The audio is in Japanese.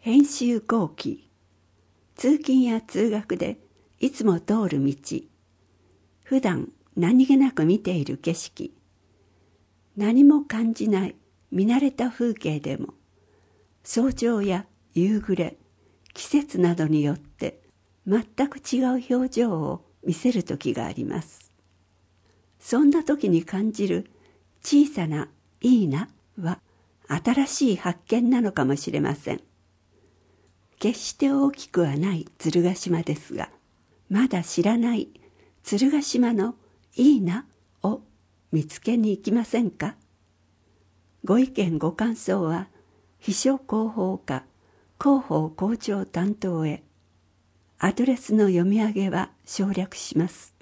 編集後期。通勤や通学でいつも通る道。普段何気なく見ている景色。何も感じない見慣れた風景でも、早朝や夕暮れ、季節などによって全く違う表情を見せる時があります。そんな時に感じる小さないいなは新しい発見なのかもしれません。決して大きくはない鶴ヶ島ですが、まだ知らない鶴ヶ島のいいなを見つけに行きませんか？ご意見ご感想は秘書広報課広報校長担当へ。アドレスの読み上げは省略します。